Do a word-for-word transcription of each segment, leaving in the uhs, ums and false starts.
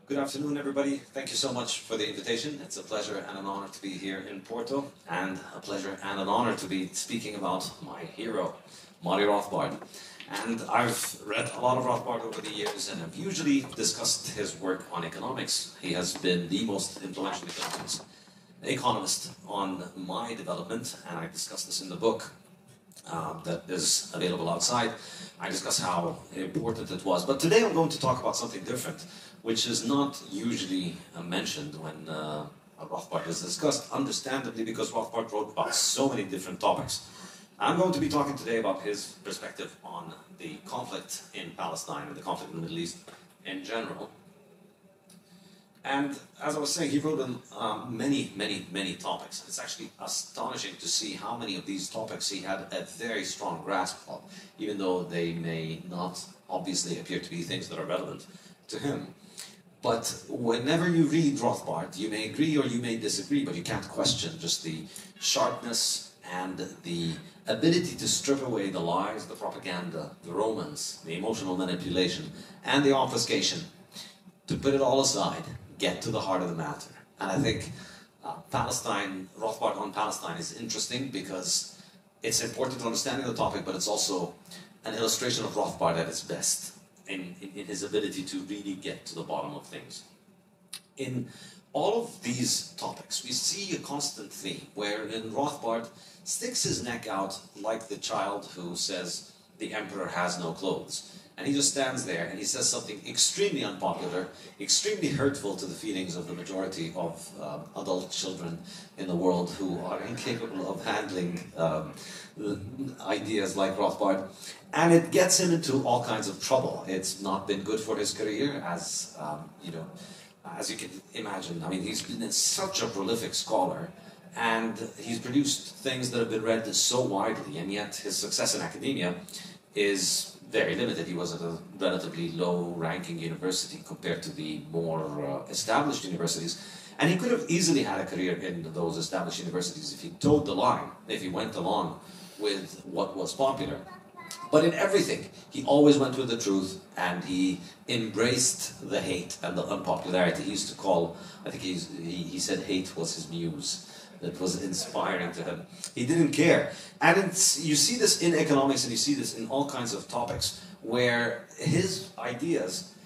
Good afternoon, everybody. Thank you so much for the invitation. It's a pleasure and an honor to be here in Porto, and a pleasure and an honor to be speaking about my hero, Murray Rothbard. And I've read a lot of Rothbard over the years, and I've usually discussed his work on economics. He has been the most influential economist, economist on my development, and I discuss this in the book uh, that is available outside. I discuss how important it was. But today I'm going to talk about something different, which is not usually uh, mentioned when uh, Rothbard is discussed, understandably because Rothbard wrote about so many different topics. I'm going to be talking today about his perspective on the conflict in Palestine and the conflict in the Middle East in general. And as I was saying, he wrote on um, many, many, many topics. It's actually astonishing to see how many of these topics he had a very strong grasp of, even though they may not obviously appear to be things that are relevant to him. But whenever you read Rothbard, you may agree or you may disagree, but you can't question just the sharpness and the ability to strip away the lies, the propaganda, the romance, the emotional manipulation, and the obfuscation, to put it all aside, get to the heart of the matter. And I think uh, Palestine, Rothbard on Palestine is interesting because it's important to understanding the topic, but it's also an illustration of Rothbard at its best. In, in, in his ability to really get to the bottom of things. In all of these topics, we see a constant theme wherein Rothbard sticks his neck out like the child who says, "The emperor has no clothes." And he just stands there and he says something extremely unpopular, extremely hurtful to the feelings of the majority of um, adult children in the world who are incapable of handling um, ideas like Rothbard. And it gets him into all kinds of trouble. It's not been good for his career, as um, you know, as you can imagine. I mean, he's been such a prolific scholar, and he's produced things that have been read so widely, and yet his success in academia is very limited. He was at a relatively low-ranking university compared to the more uh, established universities, and he could have easily had a career in those established universities if he towed the line, if he went along with what was popular. But in everything, he always went with the truth, and he embraced the hate and the unpopularity. He used to call, I think he's, he, he said hate was his muse. That was inspiring to him. He didn't care. And it's, you see this in economics, and you see this in all kinds of topics, where his ideas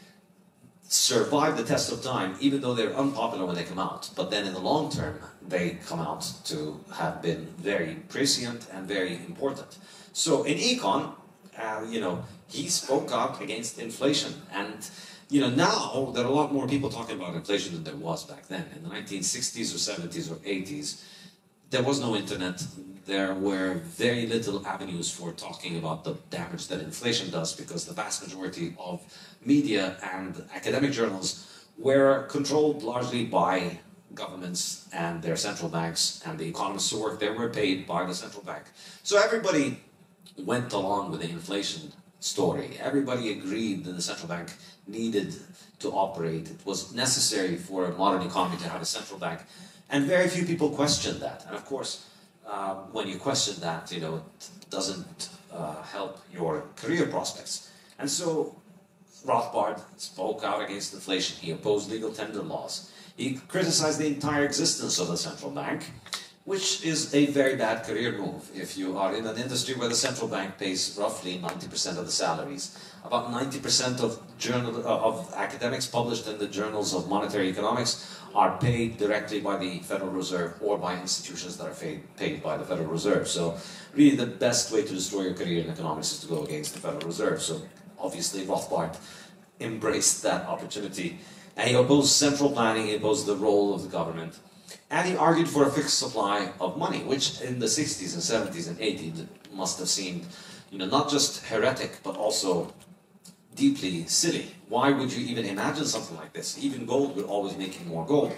survive the test of time, even though they're unpopular when they come out. But then in the long term, they come out to have been very prescient and very important. So in econ, uh, you know, he spoke out against inflation. And, you know, now there are a lot more people talking about inflation than there was back then. In the nineteen sixties or seventies or eighties, there was no internet. There were very little avenues for talking about the damage that inflation does, because the vast majority of media and academic journals were controlled largely by governments and their central banks, and the economists who worked there were paid by the central bank. So everybody went along with the inflation story. Everybody agreed that the central bank needed to operate. It was necessary for a modern economy to have a central bank. And very few people questioned that. And of course, uh, when you question that, you know, it doesn't uh, help your career prospects. And so Rothbard spoke out against inflation. He opposed legal tender laws. He criticized the entire existence of the central bank, which is a very bad career move. If you are in an industry where the central bank pays roughly ninety percent of the salaries, about ninety percent of, journal, uh, of academics published in the journals of monetary economics are paid directly by the Federal Reserve or by institutions that are paid, paid by the Federal Reserve. So really the best way to destroy your career in economics is to go against the Federal Reserve. So obviously Rothbard embraced that opportunity. And he opposed central planning, he opposed the role of the government. And he argued for a fixed supply of money, which in the sixties and seventies and eighties must have seemed, you know, not just heretic, but also deeply silly. Why would you even imagine something like this? Even gold would always make you more gold.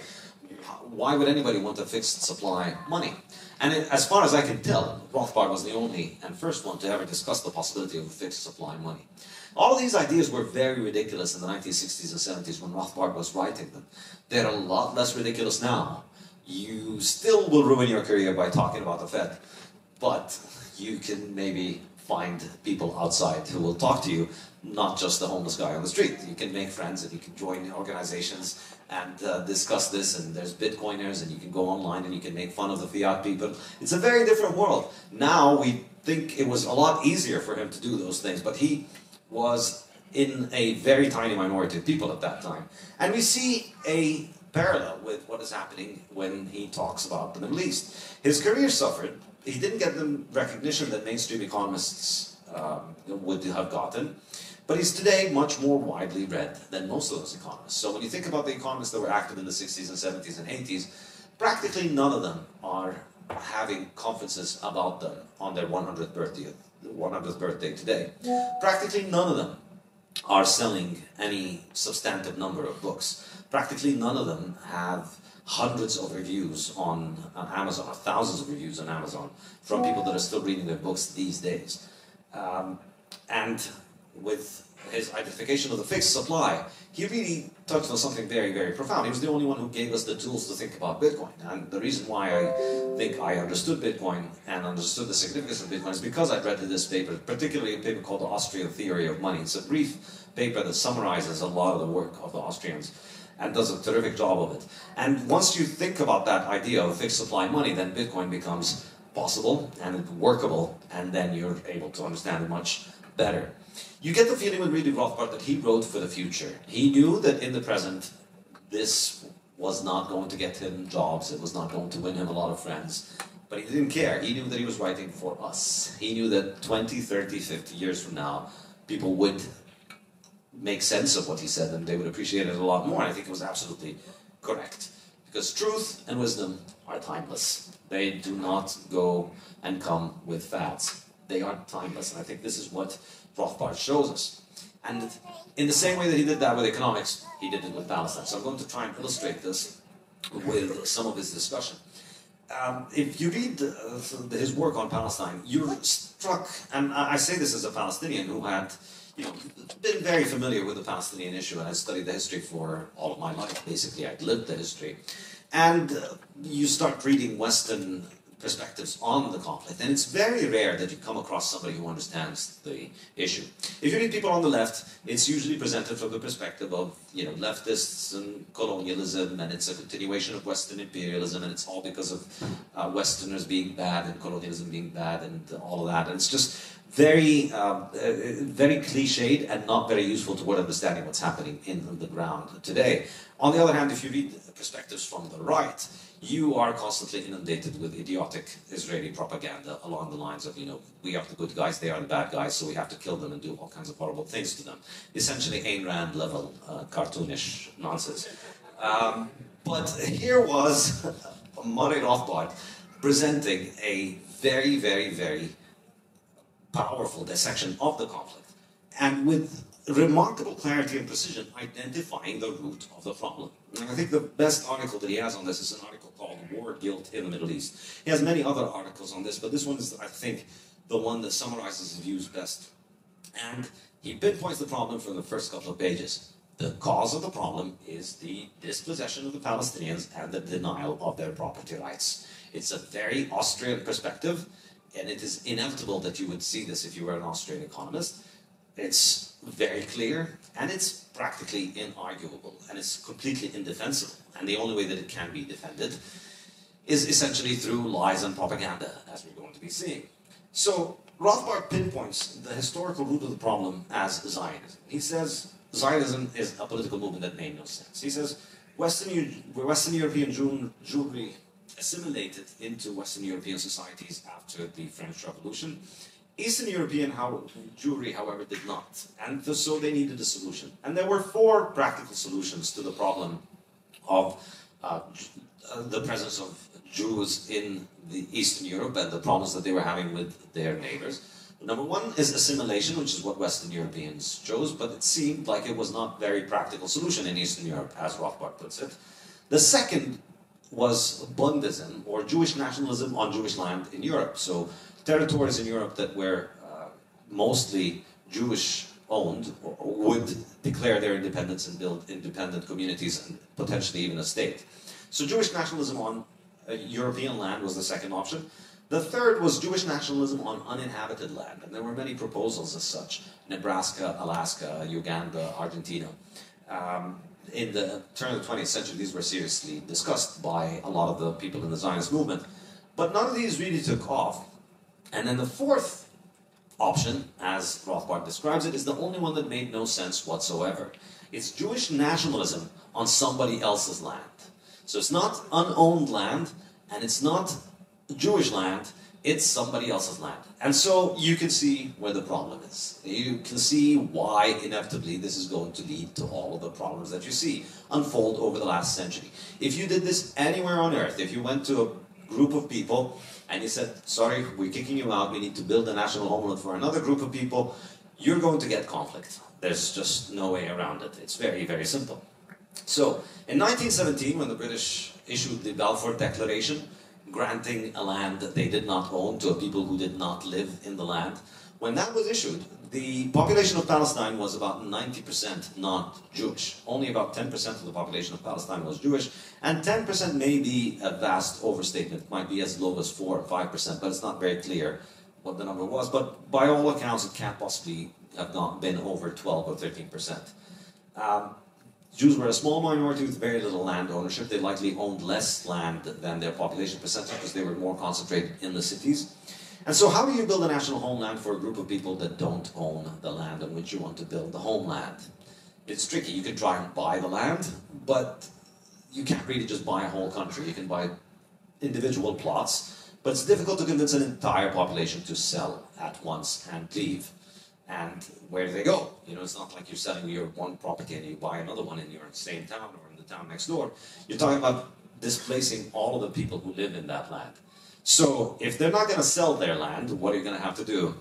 Why would anybody want a fixed supply of money? And it, as far as I can tell, Rothbard was the only and first one to ever discuss the possibility of a fixed supply of money. All of these ideas were very ridiculous in the nineteen sixties and seventies when Rothbard was writing them. They're a lot less ridiculous now. You still will ruin your career by talking about the Fed, but you can maybe find people outside who will talk to you, not just the homeless guy on the street. You can make friends and you can join organizations and uh, discuss this, and there's Bitcoiners, and you can go online and you can make fun of the fiat people. It's a very different world. Now we think it was a lot easier for him to do those things, but he was in a very tiny minority of people at that time. And we see a parallel with what is happening when he talks about the Middle East. His career suffered. He didn't get the recognition that mainstream economists um, would have gotten, but he's today much more widely read than most of those economists. So when you think about the economists that were active in the sixties and seventies and eighties, practically none of them are having conferences about them on their one hundredth birthday, one hundredth birthday today. Practically none of them are selling any substantive number of books. Practically none of them have hundreds of reviews on, on Amazon, or thousands of reviews on Amazon from people that are still reading their books these days. Um, and with his identification of the fixed supply, he really touched on something very, very profound. He was the only one who gave us the tools to think about Bitcoin. And the reason why I think I understood Bitcoin and understood the significance of Bitcoin is because I'd read this paper, particularly a paper called The Austrian Theory of Money. It's a brief paper that summarizes a lot of the work of the Austrians and does a terrific job of it. And once you think about that idea of fixed supply money, then Bitcoin becomes possible and workable, and then you're able to understand it much better. You get the feeling with reading Rothbard that he wrote for the future. He knew that in the present, this was not going to get him jobs, it was not going to win him a lot of friends, but he didn't care. He knew that he was writing for us. He knew that twenty, thirty, fifty years from now, people would make sense of what he said and they would appreciate it a lot more. I think it was absolutely correct. Because truth and wisdom are timeless. They do not go and come with fads. They are timeless, and I think this is what Rothbard shows us. And in the same way that he did that with economics, he did it with Palestine. So I'm going to try and illustrate this with some of his discussion. Um, if you read uh, his work on Palestine, you're struck, and I say this as a Palestinian who had you know, been very familiar with the Palestinian issue, and I studied the history for all of my life. Basically, I'd lived the history. And uh, you start reading Western perspectives on the conflict, and it's very rare that you come across somebody who understands the issue. If you read people on the left, it's usually presented from the perspective of, you know, leftists and colonialism, and it's a continuation of Western imperialism, and it's all because of uh, Westerners being bad and colonialism being bad and all of that. And it's just very, um, uh, very cliched and not very useful toward understanding what's happening in the ground today. On the other hand, if you read perspectives from the right, you are constantly inundated with idiotic Israeli propaganda along the lines of, you know, we are the good guys, they are the bad guys, so we have to kill them and do all kinds of horrible things to them. Essentially Ayn Rand level uh, cartoonish nonsense. Um, but here was Murray Rothbard presenting a very, very, very powerful dissection of the conflict, and with remarkable clarity and precision identifying the root of the problem. And I think the best article that he has on this is an article called War Guilt in the Middle East. He has many other articles on this, but this one is, I think, the one that summarizes his views best. And he pinpoints the problem from the first couple of pages. The cause of the problem is the dispossession of the Palestinians and the denial of their property rights. It's a very Austrian perspective, and it is inevitable that you would see this if you were an Austrian economist. It's very clear, and it's practically inarguable, and it's completely indefensible. And the only way that it can be defended is essentially through lies and propaganda, as we're going to be seeing. So Rothbard pinpoints the historical root of the problem as Zionism. He says Zionism is a political movement that made no sense. He says Western, Western European Jew, Jewry assimilated into Western European societies after the French Revolution. Eastern European how, Jewry, however, did not, and so they needed a solution. And there were four practical solutions to the problem of uh, the presence of Jews in the Eastern Europe and the problems that they were having with their neighbors. Number one is assimilation, which is what Western Europeans chose, but it seemed like it was not a very practical solution in Eastern Europe, as Rothbard puts it. The second was Bundism, or Jewish nationalism on Jewish land in Europe. So territories in Europe that were uh, mostly Jewish-owned would declare their independence and build independent communities and potentially even a state. So Jewish nationalism on uh, European land was the second option. The third was Jewish nationalism on uninhabited land, and there were many proposals as such. Nebraska, Alaska, Uganda, Argentina. Um, in the turn of the twentieth century, these were seriously discussed by a lot of the people in the Zionist movement. But none of these really took off. And then the fourth option, as Rothbard describes it, is the only one that made no sense whatsoever. It's Jewish nationalism on somebody else's land. So it's not unowned land, and it's not Jewish land, it's somebody else's land. And so you can see where the problem is. You can see why inevitably this is going to lead to all of the problems that you see unfold over the last century. If you did this anywhere on earth, if you went to a group of people and you said, sorry, we're kicking you out, we need to build a national homeland for another group of people, you're going to get conflict. There's just no way around it. It's very, very simple. So, in nineteen seventeen, when the British issued the Balfour Declaration, granting a land that they did not own to a people who did not live in the land, when that was issued, the population of Palestine was about ninety percent non-Jewish. Only about ten percent of the population of Palestine was Jewish, and ten percent may be a vast overstatement. It might be as low as four or five percent, but it's not very clear what the number was. But by all accounts, it can't possibly have not been over twelve or thirteen percent. Um, Jews were a small minority with very little land ownership. They likely owned less land than their population percentage because they were more concentrated in the cities. And so how do you build a national homeland for a group of people that don't own the land on which you want to build the homeland? It's tricky. You can try and buy the land, but you can't really just buy a whole country. You can buy individual plots, but it's difficult to convince an entire population to sell at once and leave. And where do they go? You know, it's not like you're selling your one property and you buy another one in your same town or in the town next door. You're talking about displacing all of the people who live in that land. So, if they're not going to sell their land, what are you going to have to do?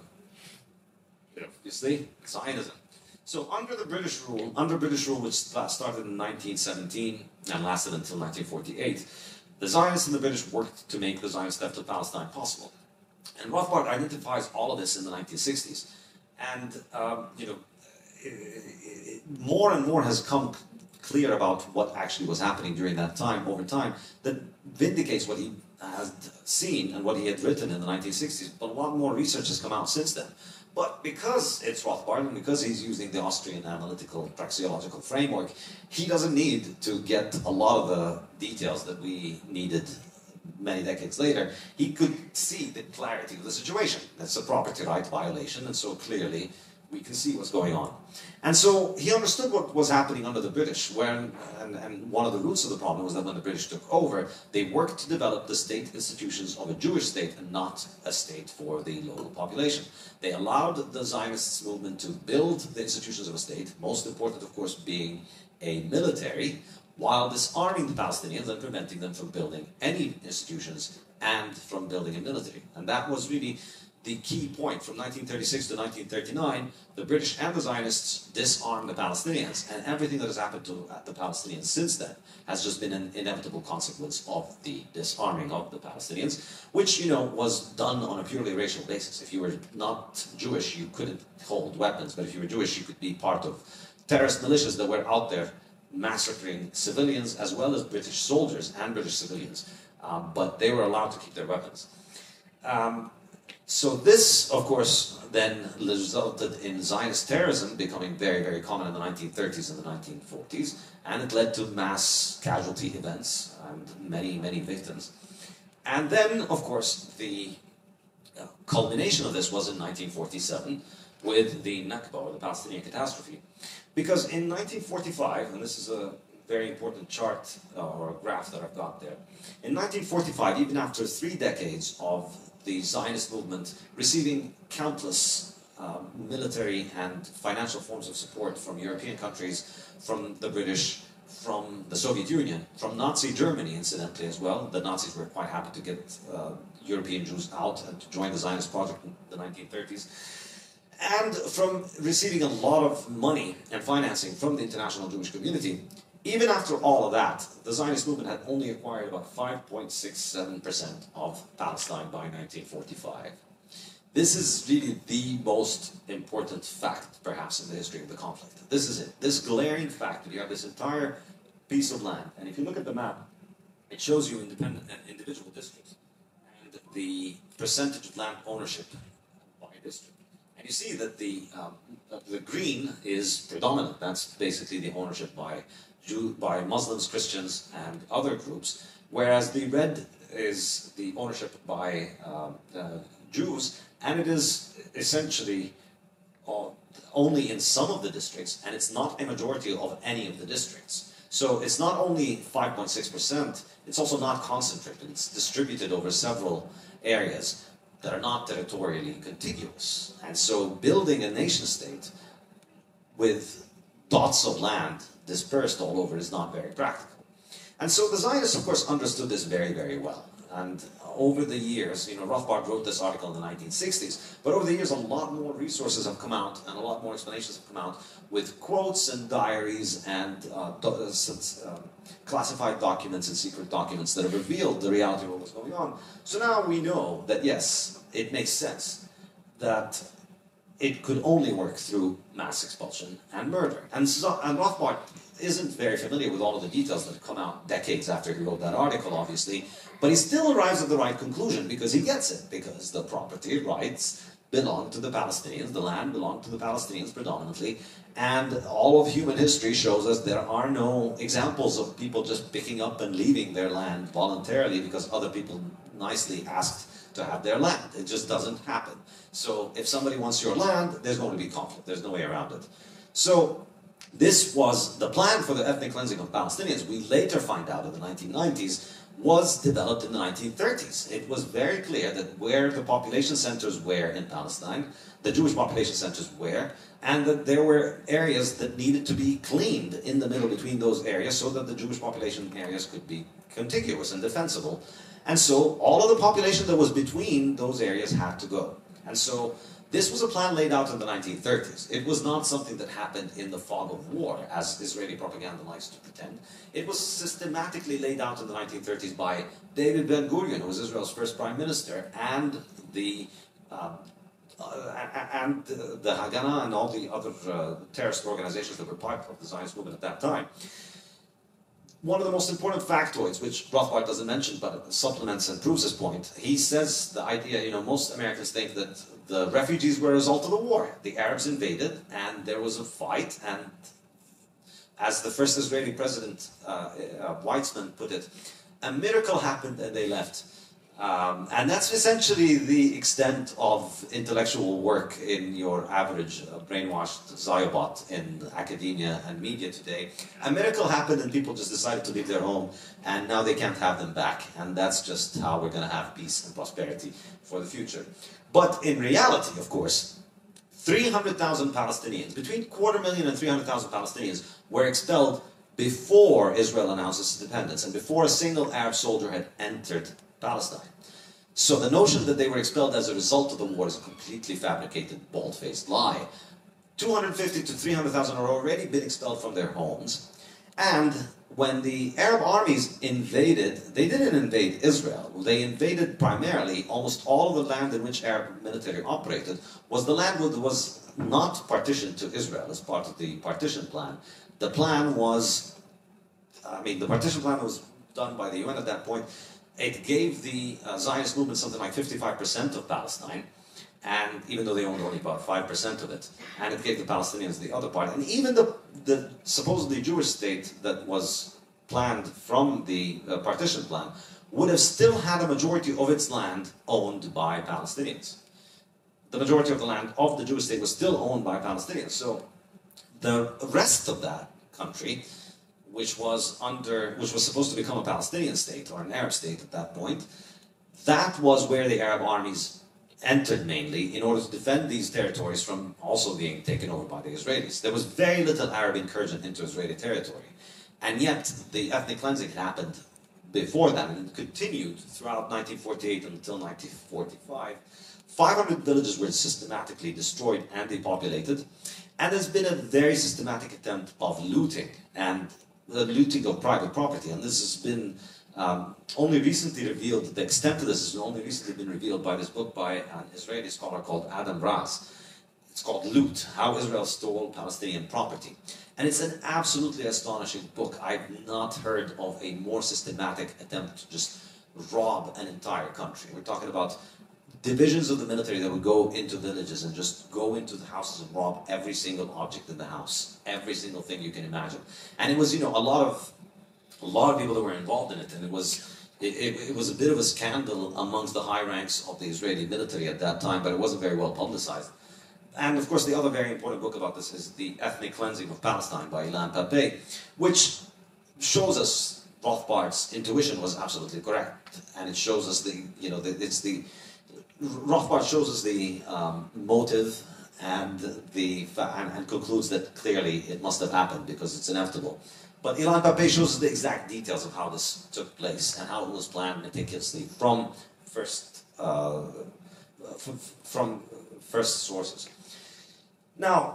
Obviously, Zionism. So, under the British rule, under British rule, which started in nineteen seventeen and lasted until nineteen forty-eight, the Zionists and the British worked to make the Zionist theft of Palestine possible. And Rothbard identifies all of this in the nineteen sixties. And, um, you know, it, it, more and more has come clear about what actually was happening during that time, over time, that vindicates what he had seen and what he had written in the nineteen sixties. But a lot more research has come out since then. But because it's Rothbard, and because he's using the Austrian analytical praxeological framework, he doesn't need to get a lot of the details that we needed many decades later. He could see the clarity of the situation. That's a property right violation, and so clearly we can see what's going on. And so he understood what was happening under the British, when, and, and one of the roots of the problem was that when the British took over, they worked to develop the state institutions of a Jewish state and not a state for the local population. They allowed the Zionist movement to build the institutions of a state, most important, of course, being a military, while disarming the Palestinians and preventing them from building any institutions and from building a military. And that was really the key point. From nineteen thirty-six to nineteen thirty-nine, the British and the Zionists disarmed the Palestinians, and everything that has happened to the Palestinians since then has just been an inevitable consequence of the disarming of the Palestinians, which, you know, was done on a purely racial basis. If you were not Jewish, you couldn't hold weapons, but if you were Jewish, you could be part of terrorist militias that were out there massacring civilians as well as British soldiers and British civilians, um, but they were allowed to keep their weapons. Um, so this, of course, then resulted in Zionist terrorism becoming very, very common in the nineteen thirties and the nineteen forties, and it led to mass casualty events and many, many victims. And then, of course, the uh, culmination of this was in nineteen forty-seven with the Nakba, or the Palestinian catastrophe. Because in nineteen forty-five, and this is a very important chart uh, or a graph that I've got there, in nineteen forty-five, even after three decades of the Zionist movement receiving countless uh, military and financial forms of support from European countries, from the British, from the Soviet Union, from Nazi Germany, incidentally, as well. The Nazis were quite happy to get uh, European Jews out and to join the Zionist project in the nineteen thirties. And from receiving a lot of money and financing from the international Jewish community, even after all of that, the Zionist movement had only acquired about five point six seven percent of Palestine by nineteen forty-five. This is really the most important fact, perhaps, in the history of the conflict. This is it. This glaring fact that you have this entire piece of land, and if you look at the map, it shows you independent, individual districts. And the percentage of land ownership by district. And you see that the, um, the green is predominant. That's basically the ownership by, Jew, by Muslims, Christians, and other groups, whereas the red is the ownership by um, uh, Jews, and it is essentially uh, only in some of the districts, and it's not a majority of any of the districts. So it's not only five point six percent, it's also not concentrated. It's distributed over several areas that are not territorially contiguous. And so building a nation state with dots of land dispersed all over is not very practical. And so the Zionists, of course, understood this very, very well. And over the years, you know, Rothbard wrote this article in the nineteen sixties, but over the years a lot more resources have come out and a lot more explanations have come out with quotes and diaries and uh, do uh, classified documents and secret documents that have revealed the reality of what was going on. So now we know that yes, it makes sense that it could only work through mass expulsion and murder. And, so, and Rothbard isn't very familiar with all of the details that have come out decades after he wrote that article, obviously, but he still arrives at the right conclusion because he gets it, because the property rights belong to the Palestinians, the land belonged to the Palestinians predominantly, and all of human history shows us there are no examples of people just picking up and leaving their land voluntarily because other people nicely asked to have their land. It just doesn't happen. So if somebody wants your land, there's going to be conflict. There's no way around it. So this was the plan for the ethnic cleansing of Palestinians. We later find out in the nineteen nineties was developed in the nineteen thirties. It was very clear that where the population centers were in Palestine, the Jewish population centers were, and that there were areas that needed to be cleaned in the middle between those areas so that the Jewish population areas could be contiguous and defensible. And so all of the population that was between those areas had to go. And so this was a plan laid out in the nineteen thirties. It was not something that happened in the fog of war, as Israeli propaganda likes to pretend. It was systematically laid out in the nineteen thirties by David Ben-Gurion, who was Israel's first prime minister, and the uh, uh, and the, the Haganah and all the other uh, terrorist organizations that were part of the Zionist movement at that time. One of the most important factoids, which Rothbard doesn't mention, but supplements and proves his point, he says the idea, you know, most Americans think that the refugees were a result of the war. The Arabs invaded, and there was a fight, and as the first Israeli president, uh, uh, Weizmann, put it, a miracle happened and they left. Um, and that's essentially the extent of intellectual work in your average uh, brainwashed Ziobot in academia and media today. A miracle happened and people just decided to leave their home, and now they can't have them back. And that's just how we're going to have peace and prosperity for the future. But in reality, of course, three hundred thousand Palestinians, between quarter million and three hundred thousand Palestinians, were expelled before Israel announced its independence and before a single Arab soldier had entered Palestine. So the notion that they were expelled as a result of the war is a completely fabricated, bald-faced lie. two hundred fifty to three hundred thousand are already been expelled from their homes. And when the Arab armies invaded, they didn't invade Israel. They invaded primarily almost all of the land in which Arab military operated was the land that was not partitioned to Israel as part of the partition plan. The plan was, I mean, the partition plan was done by the U N at that point. It gave the uh, Zionist movement something like fifty-five percent of Palestine, and even though they owned only about five percent of it, and it gave the Palestinians the other part. And even the, the supposedly Jewish state that was planned from the uh, partition plan would have still had a majority of its land owned by Palestinians. The majority of the land of the Jewish state was still owned by Palestinians. So the rest of that country, which was under, which was supposed to become a Palestinian state or an Arab state at that point, that was where the Arab armies entered mainly in order to defend these territories from also being taken over by the Israelis. There was very little Arab incursion into Israeli territory, and yet the ethnic cleansing happened before that, and it continued throughout nineteen forty-eight until nineteen forty-five. five hundred villages were systematically destroyed and depopulated, and there's been a very systematic attempt of looting and the looting of private property, and this has been um, only recently revealed. The extent of this has only recently been revealed by this book by an Israeli scholar called Adam Raz. It's called Loot: How Israel Stole Palestinian Property. And it's an absolutely astonishing book. I've not heard of a more systematic attempt to just rob an entire country. We're talking about divisions of the military that would go into villages and just go into the houses and rob every single object in the house, every single thing you can imagine. And it was, you know, a lot of a lot of people that were involved in it, and it was it, it, it was a bit of a scandal amongst the high ranks of the Israeli military at that time, but it wasn't very well publicized. And of course, the other very important book about this is The Ethnic Cleansing of Palestine by Ilan Pappé, which shows us Rothbard's intuition was absolutely correct, and it shows us the, you know, the, it's the Rothbard shows us the um, motive and the and, and concludes that clearly it must have happened because it's inevitable. But Ilan Pappé shows us the exact details of how this took place and how it was planned meticulously from first uh, from, from first sources. Now,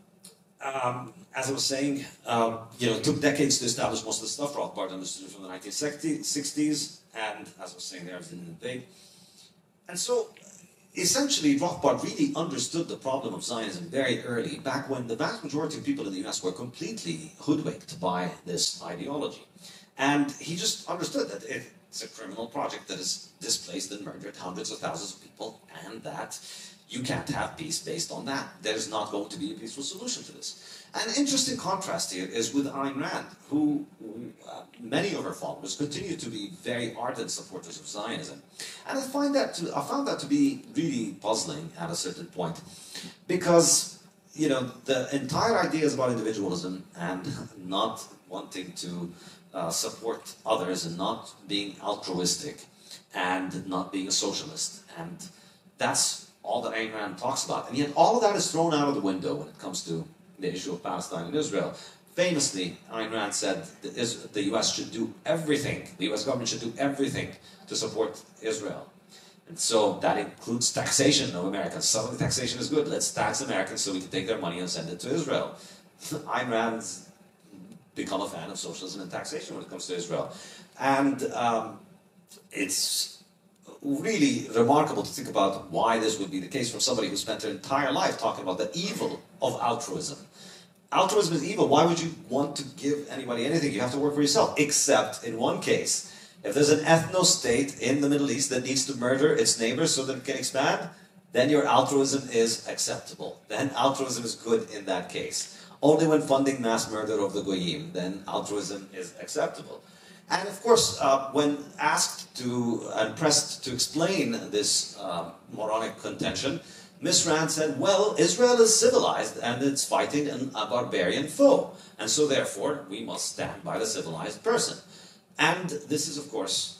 um, as I was saying, um, you know, it took decades to establish most of the stuff. Rothbard understood it from the nineteen sixties, and as I was saying there, it was in the debate. And so, essentially, Rothbard really understood the problem of Zionism very early, back when the vast majority of people in the U S were completely hoodwinked by this ideology. And he just understood that it's a criminal project that has displaced and murdered hundreds of thousands of people, and that you can't have peace based on that. There's not going to be a peaceful solution to this. An interesting contrast here is with Ayn Rand, who uh, many of her followers continue to be very ardent supporters of Zionism. And I find that to, I found that to be really puzzling at a certain point, because, you know, the entire ideas about individualism and not wanting to uh, support others and not being altruistic and not being a socialist, and that's all that Ayn Rand talks about. And yet all of that is thrown out of the window when it comes to the issue of Palestine and Israel. Famously, Ayn Rand said that the U S should do everything, the U S government should do everything to support Israel. And so that includes taxation of Americans. Some of the taxation is good. Let's tax Americans so we can take their money and send it to Israel. Ayn Rand's become a fan of socialism and taxation when it comes to Israel. And um, it's really remarkable to think about why this would be the case from somebody who spent their entire life talking about the evil of altruism. Altruism is evil. Why would you want to give anybody anything? You have to work for yourself. Except in one case, if there's an ethno-state in the Middle East that needs to murder its neighbors so that it can expand, then your altruism is acceptable. Then altruism is good in that case. Only when funding mass murder of the Goyim, then altruism is acceptable. And of course, uh, when asked to and pressed to explain this uh, moronic contention, Miss Rand said, well, Israel is civilized and it's fighting an, a barbarian foe. And so therefore, we must stand by the civilized person. And this is, of course,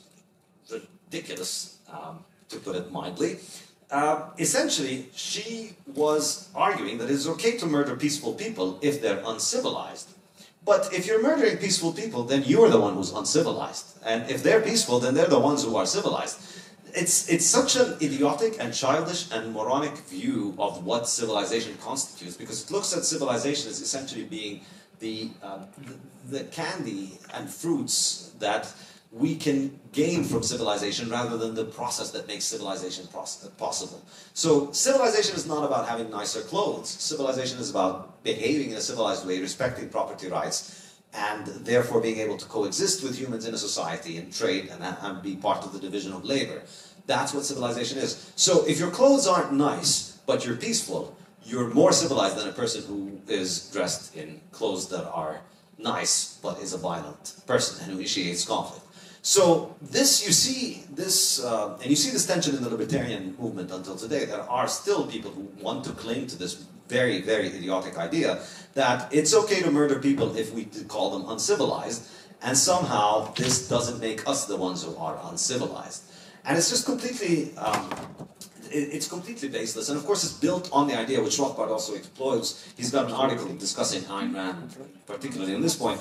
ridiculous, um, to put it mildly. Uh, essentially, she was arguing that it's okay to murder peaceful people if they're uncivilized. But if you're murdering peaceful people, then you're the one who's uncivilized. And if they're peaceful, then they're the ones who are civilized. It's, it's such an idiotic and childish and moronic view of what civilization constitutes, because it looks at civilization as essentially being the, um, the, the candy and fruits that we can gain from civilization rather than the process that makes civilization possible. So civilization is not about having nicer clothes. Civilization is about behaving in a civilized way, respecting property rights, and therefore being able to coexist with humans in a society and trade and, and be part of the division of labor. That's what civilization is. So if your clothes aren't nice, but you're peaceful, you're more civilized than a person who is dressed in clothes that are nice, but is a violent person and who initiates conflict. So this, you see this, uh, and you see this tension in the libertarian movement until today. There are still people who want to cling to this very, very idiotic idea that it's okay to murder people if we call them uncivilized, and somehow this doesn't make us the ones who are uncivilized. And it's just completely, um, it, it's completely baseless. And of course it's built on the idea, which Rothbard also explodes. He's got an article discussing Ayn Rand, particularly on this point.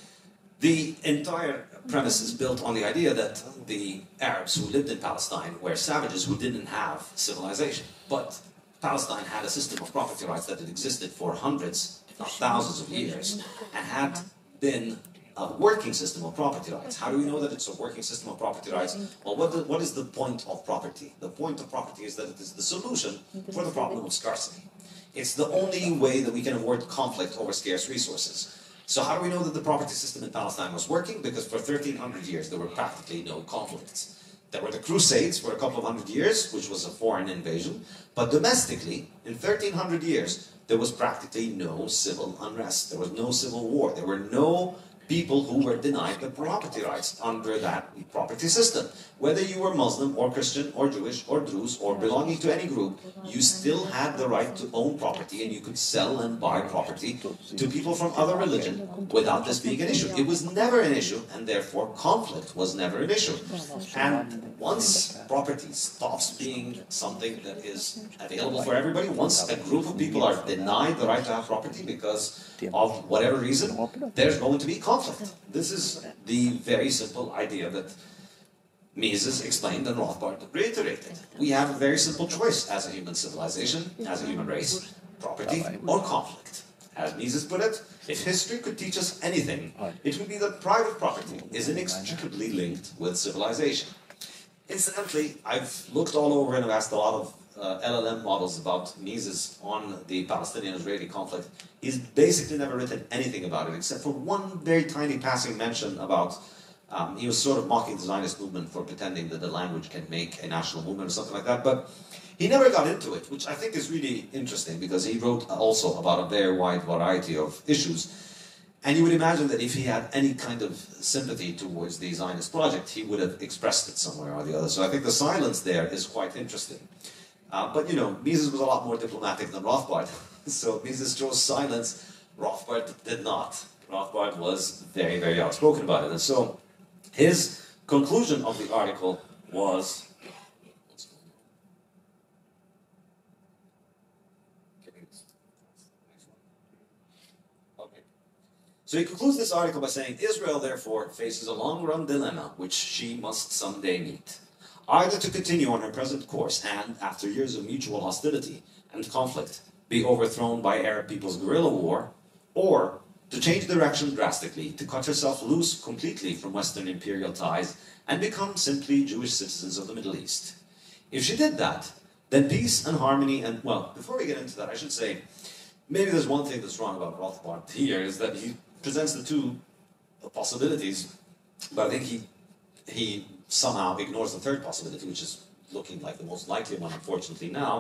The entire premise is built on the idea that the Arabs who lived in Palestine were savages who didn't have civilization. But Palestine had a system of property rights that had existed for hundreds, if not thousands of years, and had been a working system of property rights. How do we know that it's a working system of property rights? Well, what, the, what is the point of property? The point of property is that it is the solution for the problem of scarcity. It's the only way that we can avoid conflict over scarce resources. So how do we know that the property system in Palestine was working? Because for thirteen hundred years there were practically no conflicts. There were the Crusades for a couple of hundred years, which was a foreign invasion. But domestically, in thirteen hundred years, there was practically no civil unrest. There was no civil war. There were no people who were denied the property rights under that property system. Whether you were Muslim or Christian or Jewish or Druze or belonging to any group, you still had the right to own property, and you could sell and buy property to people from other religion without this being an issue. It was never an issue, and therefore conflict was never an issue. And once property stops being something that is available for everybody, once a group of people are denied the right to have property because of whatever reason, there's going to be conflict. This is the very simple idea that Mises explained and Rothbard reiterated. We have a very simple choice as a human civilization, as a human race: property or conflict. As Mises put it, if history could teach us anything, it would be that private property is inextricably linked with civilization. Incidentally, I've looked all over and I've asked a lot of uh, L L M models about Mises on the Palestinian-Israeli conflict. He's basically never written anything about it, except for one very tiny passing mention about Um, he was sort of mocking the Zionist movement for pretending that the language can make a national movement or something like that, but he never got into it, which I think is really interesting because he wrote also about a very wide variety of issues. And you would imagine that if he had any kind of sympathy towards the Zionist project, he would have expressed it somewhere or the other. So I think the silence there is quite interesting. Uh, but you know, Mises was a lot more diplomatic than Rothbard. So Mises chose silence, Rothbard did not. Rothbard was very, very outspoken about it. And so his conclusion of the article was, okay. So he concludes this article by saying, Israel therefore faces a long-run dilemma which she must someday meet. Either to continue on her present course and, after years of mutual hostility and conflict, be overthrown by Arab people's guerrilla war, or to change direction drastically, to cut herself loose completely from Western imperial ties and become simply Jewish citizens of the Middle East. If she did that, then peace and harmony and, well, before we get into that, I should say, maybe there's one thing that's wrong about Rothbard here, is that he presents the two possibilities, but I think he, he somehow ignores the third possibility, which is looking like the most likely one, unfortunately, now,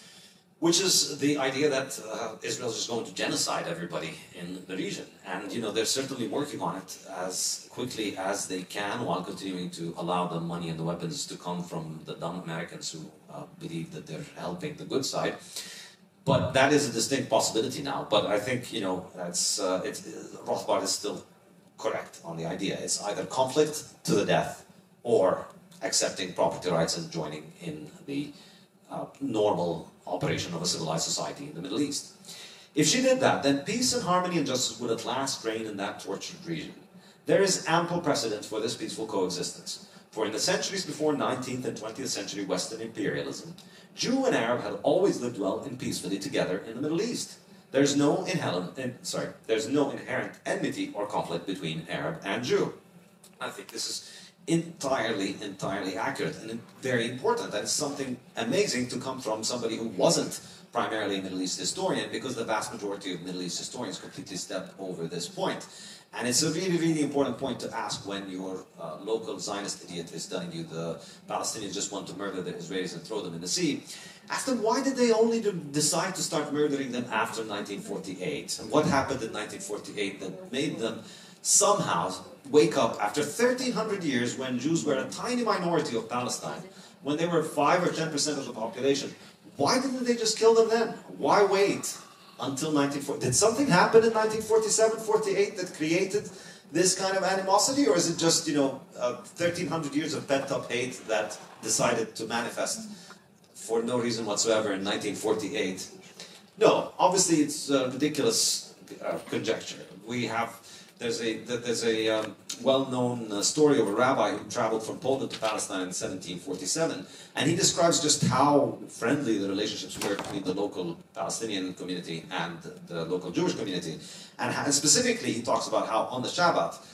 which is the idea that uh, Israel is just going to genocide everybody in the region. And, you know, they're certainly working on it as quickly as they can while continuing to allow the money and the weapons to come from the dumb Americans who uh, believe that they're helping the good side. But that is a distinct possibility now. But I think, you know, that's, uh, it's, Rothbard is still correct on the idea. It's either conflict to the death or accepting property rights and joining in the uh, normal operation of a civilized society in the Middle East. If she did that, then peace and harmony and justice would at last reign in that tortured region. There is ample precedent for this peaceful coexistence. For in the centuries before nineteenth and twentieth century Western imperialism, Jew and Arab had always lived well and peacefully together in the Middle East. There's no inherent, sorry, there's no inherent enmity or conflict between Arab and Jew. I think this is entirely, entirely accurate and very important. And it's something amazing to come from somebody who wasn't primarily a Middle East historian, because the vast majority of Middle East historians completely step over this point. And it's a really, really important point to ask when your uh, local Zionist idiot is telling you the Palestinians just want to murder the Israelis and throw them in the sea. Ask them, why did they only decide to start murdering them after nineteen forty-eight? And what happened in nineteen forty-eight that made them somehow wake up after thirteen hundred years, when Jews were a tiny minority of Palestine, when they were five or ten percent of the population? Why didn't they just kill them then? Why wait until nineteen forty? Did something happen in nineteen forty-seven, forty-eight that created this kind of animosity? Or is it just, you know, uh, thirteen hundred years of pent-up hate that decided to manifest for no reason whatsoever in nineteen forty-eight? No, obviously it's a ridiculous uh, conjecture. We have There's a, there's a um, well-known uh, story of a rabbi who traveled from Poland to Palestine in seventeen forty-seven, and he describes just how friendly the relationships were between the local Palestinian community and the local Jewish community. And how, specifically, he talks about how on the Shabbat,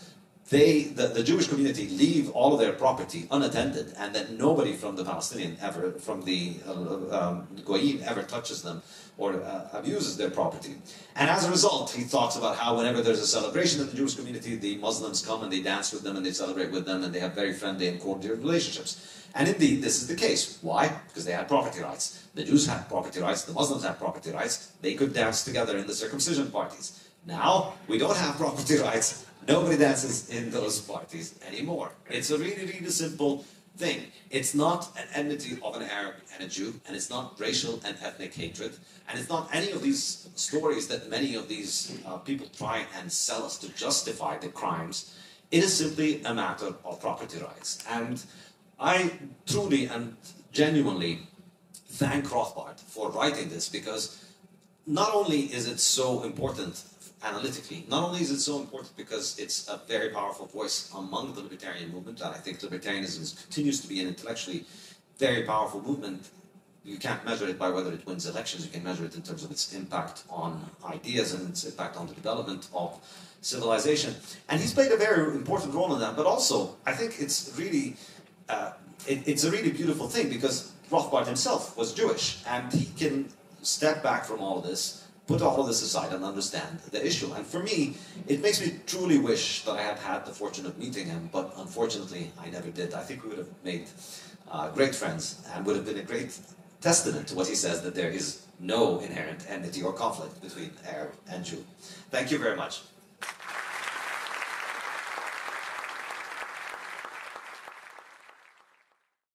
they, the, the Jewish community, leave all of their property unattended, and that nobody from the Palestinian ever, from the uh, um, Goyim ever touches them or uh, abuses their property. And as a result, he talks about how whenever there's a celebration in the Jewish community, the Muslims come and they dance with them and they celebrate with them and they have very friendly and cordial relationships. And indeed, this is the case. Why? Because they had property rights. The Jews had property rights, the Muslims had property rights. They could dance together in the circumcision parties. Now, we don't have property rights. Nobody dances in those parties anymore. It's a really, really simple thing. It's not an enmity of an Arab and a Jew, and it's not racial and ethnic hatred, and it's not any of these stories that many of these uh, people try and sell us to justify the crimes. It is simply a matter of property rights. And I truly and genuinely thank Rothbard for writing this, because not only is it so important analytically, not only is it so important because it's a very powerful voice among the libertarian movement, and I think libertarianism continues to be an intellectually very powerful movement. You can't measure it by whether it wins elections, you can measure it in terms of its impact on ideas and its impact on the development of civilization. And he's played a very important role in that, but also, I think it's really, uh, it, it's a really beautiful thing, because Rothbard himself was Jewish, and he can step back from all of this, put all of this aside and understand the issue. And for me, it makes me truly wish that I had had the fortune of meeting him, but unfortunately I never did. I think we would have made uh, great friends, and would have been a great testament to what he says, that there is no inherent enmity or conflict between Arab and Jew. Thank you very much.